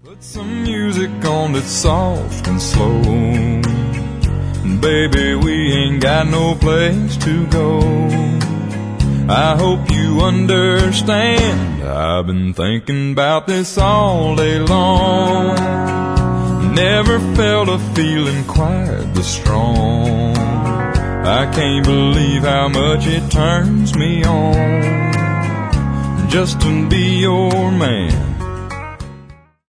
Put some music on that's soft and slow. Baby, we ain't got no place to go. I hope you understand. I've been thinking about this all day long. Never felt a feeling quite this strong. I can't believe how much it turns me on just to be your man.